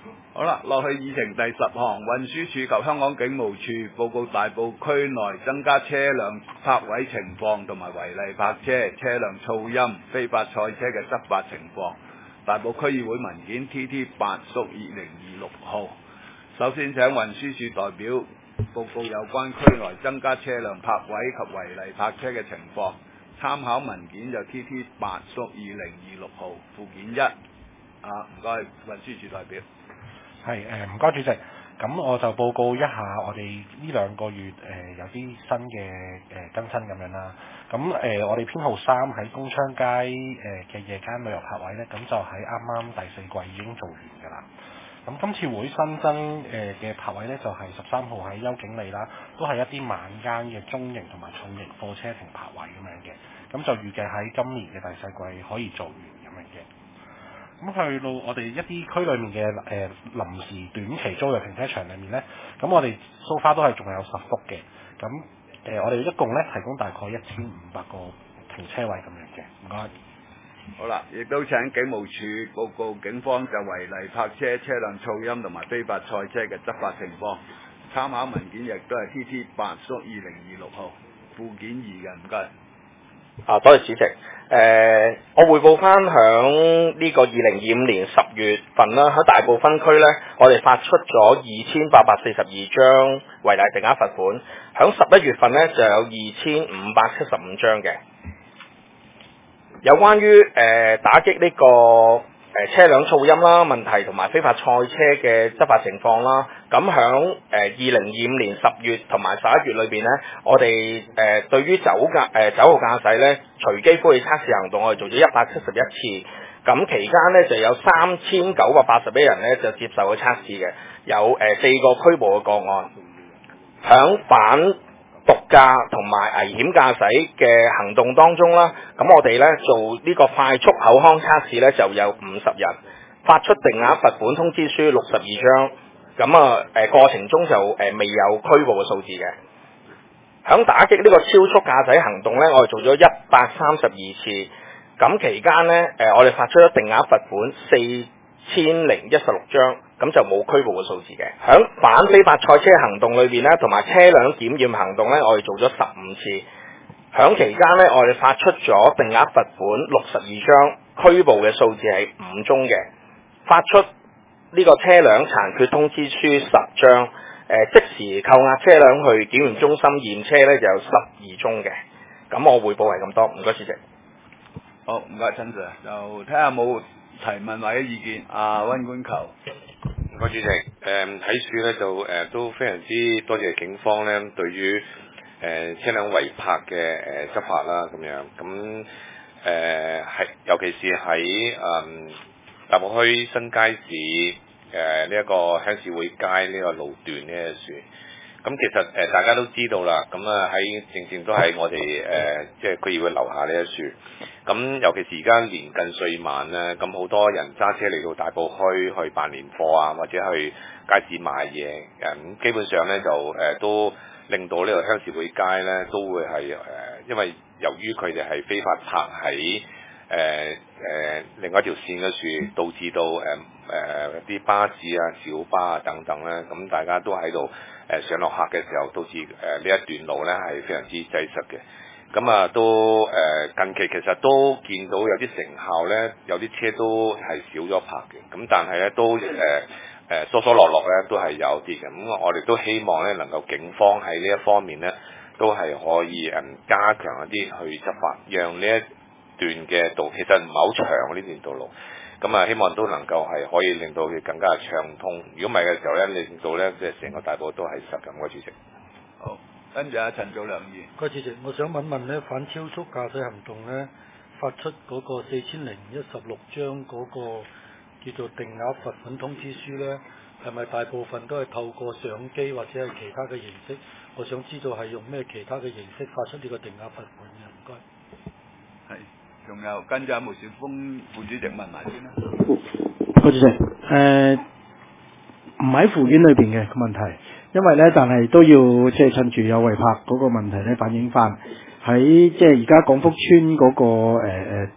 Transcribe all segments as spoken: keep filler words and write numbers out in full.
好啦，落去議程第十項，運輸署及香港警務處報告大埔區內增加車輛泊位情況同埋違例泊車、車輛噪音、非法賽車嘅執法情況。大埔區議會文件 T T 八屬二零二六號。首先請運輸署代表報告有關區內增加車輛泊位及違例泊車嘅情況。參考文件就 T T 八屬二零二六號附件一。啊，唔該，運輸署代表。 係誒，唔該主席，咁我就報告一下我哋呢兩個月誒、呃、有啲新嘅誒、呃、更新咁樣啦。咁誒、呃、我哋編號三喺工昌街誒嘅、呃、夜間旅遊泊位咧，咁就喺啱啱第四季已經做完㗎啦。咁今次會新增誒嘅泊位咧，就係十三號喺優景里啦，都係一啲晚間嘅中型同埋重型貨車停泊位咁樣嘅。咁就預計喺今年嘅第四季可以做完咁樣嘅。咁去到我哋一啲區裏面嘅誒、呃、臨時短期租約停車場裏面咧，咁我哋 so far 都係仲有十幅嘅。咁誒、呃、我哋一共咧提供大概一千五百個停車位咁樣嘅。唔該。 好啦，亦都請警務處報告警方就違例泊車、車輛噪音同埋非法賽車嘅執法情況。參考文件亦都係 T T 八屬二零二六號附件二嘅，唔該。 啊，多謝主席。誒、呃，我匯報翻響呢個二零二五年十月份啦，喺大埔分區咧，我哋發出咗二千八百四十二張違例定額罰款。響十一月份咧就有二千五百七十五張嘅。有關於誒、呃、打擊呢、這個誒、呃、車輛噪音啦問題同埋非法賽車嘅執法情況啦，咁響誒二零二五年十月同埋十一月裏邊咧，我哋誒、呃、對於酒駕誒酒後駕駛咧隨機呼氣測試行動，我哋做咗一百七十一次，咁期間咧就有三千九百八十一人咧就接受咗測試嘅，有誒、呃、四個拘捕嘅個案，響反毒駕同埋危險駕駛嘅行動當中啦，咁我哋咧做呢個快速口腔測試咧就有五十人，發出定額罰款通知書六十二張，咁啊誒過程中就誒、呃、未有拘捕嘅數字嘅。響打擊呢個超速駕駛行動咧，我哋做咗一百三十二次，咁期間咧誒我哋發出咗定額罰款四千零一十六張。咁就冇拘捕嘅數字嘅。響反非法賽車行動裏邊咧，同埋車輛檢驗行動咧，我哋做咗十五次。響期間咧，我哋發出咗定額罰款六十二張，拘捕嘅數字係五宗嘅。發出呢個車輛殘缺通知書十張，誒、呃、即時扣押車輛去檢驗中心驗車咧就有十二宗嘅。咁我匯報係咁多，唔該主席。 好，唔該陳 Sir，就睇下冇提問或者意見。阿溫官球。 唔該主席，誒喺處咧就誒、呃、都非常之多謝警方咧對於誒、呃、車輛違泊嘅誒、呃、執法啦咁樣，咁誒係尤其是喺誒大埔區新街市誒呢一個鄉事會街呢個路段呢個樹。咁其實誒、呃、大家都知道啦，咁啊喺正正都喺我哋誒即係區議會樓下呢一樹。咁尤其是而家年近歲晚咧，咁好多人揸車嚟到大埔區去辦年貨啊，或者去街市買嘢，咁基本上咧就誒、呃、都令到呢個鄉事會街咧都會係誒、呃，因為由於佢哋係非法泊喺誒誒另外一條線嘅樹，導致到誒誒啲巴士啊、小巴啊等等咧，咁大家都喺度誒上落客嘅時候，導致誒呢一段路咧係非常之擠塞嘅。咁啊，都誒、呃、近期其實都見到有啲成效咧，有啲車都係少咗泊嘅。咁但係咧都誒誒疏疏落落咧都係有啲嘅。咁我哋都希望咧能夠警方喺呢一方面咧都係可以誒加強一啲去執法，讓呢一段嘅道其實唔係好長呢段道路。咁啊，希望都能夠係可以令到佢更加暢通。如果唔係嘅時候咧，令到咧即係成個大埔都係塞緊嘅主席。 好。跟住阿陳祖良議員， 個主席，我想問問咧，反超速駕駛行動咧，發出嗰個四千零一十六張嗰個叫做定額罰款通知書咧，係咪大部分都係透過相機或者係其他嘅形式？我想知道係用咩其他嘅形式發出呢個定額罰款嘅？唔該。 係，仲有跟住阿毛兆峰副主席問埋先啦。 個主席，誒唔喺附件裏邊嘅個問題。因為咧，但係都要即係趁住有違泊嗰個問題咧，反映翻喺即係而家廣福村嗰、那個誒誒、呃、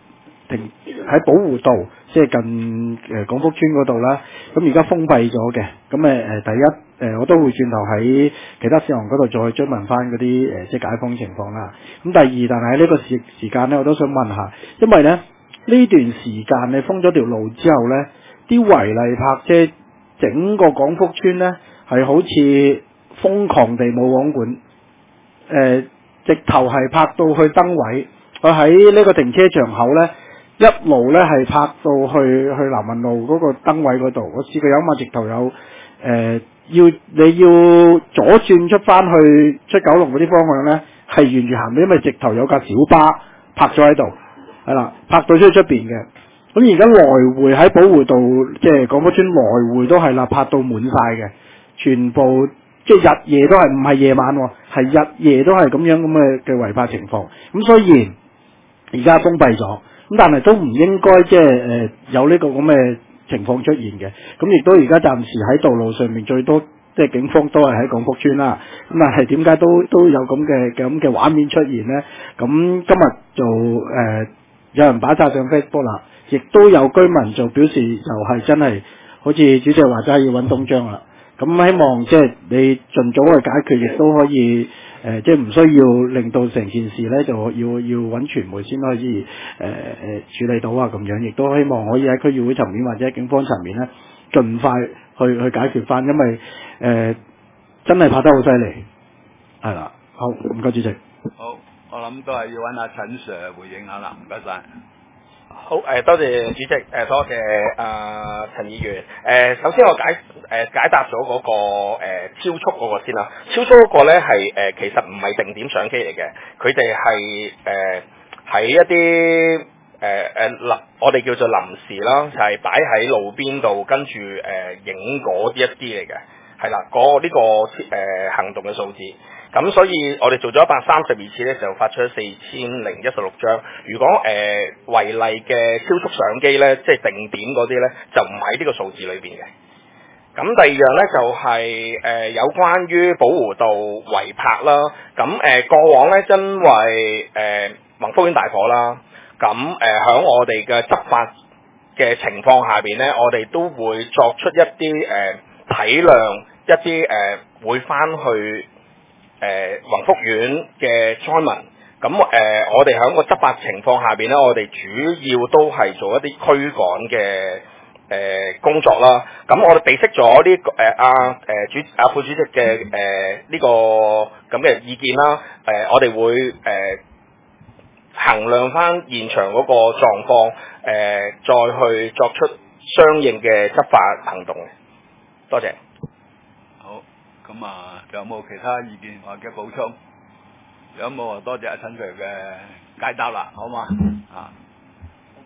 停喺寶湖道，即係近誒廣福村嗰度啦。咁而家封閉咗嘅，咁誒誒第一誒、呃、我都會轉頭喺其他事項嗰度再追問翻嗰啲誒即係解封情況啦。咁第二，但係喺呢個時時間咧，我都想問下，因為咧呢段時間你封咗條路之後咧，啲違例泊車整個廣福村咧係好似瘋狂地冇網管，誒、呃、直頭係泊到去燈位。我喺呢個停車場口咧，一路咧係泊到去去南運路嗰個燈位嗰度。我試過有嘛，直頭有誒、呃、要你要左轉出翻去出九龍嗰啲方向咧，係沿住行到，因為直頭有架小巴泊咗喺度，係啦，泊到出去出邊嘅。咁而家來回喺寶湖道，即係廣福村來回都係啦，泊到滿晒嘅，全部即係日夜都係，唔係夜晚喎，係日夜都係咁樣咁嘅嘅違泊情況。咁雖然而家封閉咗，咁但係都唔應該即係誒有呢個咁嘅情況出現嘅。咁亦都而家暫時喺道路上面最多即係警方都係喺廣福村啦。咁但係點解都都有咁嘅咁嘅畫面出現咧？咁今日就誒、呃、有人擺晒上 Facebook 啦，亦都有居民就表示就係真係好似主席話齋要揾東張啦。咁希望即係你盡早去解決，亦都可以誒、呃，即係唔需要令到成件事咧，就要要揾傳媒先可以誒誒、呃、處理到啊咁樣，亦都希望可以喺區議會層面或者警方層面咧，盡快去去解決翻，因為誒、呃、真係拍得好犀利，係啦。好，唔該主席。 好，我諗都係要揾阿陳 Sir 回應下啦，唔該晒。 好誒、呃，多謝主席，誒、呃、多謝阿陳、呃、議員。誒、呃，首先我解誒、呃、解答咗嗰、那個、呃、超速嗰個先啦。超速嗰個咧係誒其實唔係定點相機嚟嘅，佢哋係誒喺一啲誒誒臨我哋叫做臨時啦，就係擺喺路邊度，跟住誒影嗰啲一啲嚟嘅，係啦，嗰、那、呢個誒、呃、行動嘅數字。咁所以我哋做咗一百三十二次咧，就發出咗四千零一十六張。如果誒、呃、違例嘅超速相機咧，即係定點嗰啲咧，就唔喺呢個數字裏邊嘅。咁第二樣咧就係、是、誒、呃、有關於寶湖道違泊啦。咁誒、呃、過往咧，因為誒宏福苑大火啦，咁誒喺我哋嘅執法嘅情況下邊咧，我哋都會作出一啲誒、呃、體諒一啲誒、呃、會翻去。誒、呃、宏福苑嘅災民，咁誒、呃、我哋喺個執法情況下邊咧，我哋主要都係做一啲驅趕嘅誒工作啦。咁我哋備悉咗呢個誒阿誒主阿、啊、副主席嘅誒呢個咁嘅意見啦。誒、呃、我哋會誒、呃、衡量翻現場嗰個狀況，誒、呃、再去作出相應嘅執法行動嘅。多謝。 咁啊，有冇其他意見或者補充？有冇啊？多謝阿陳 Sir 嘅解答啦，好嘛？啊。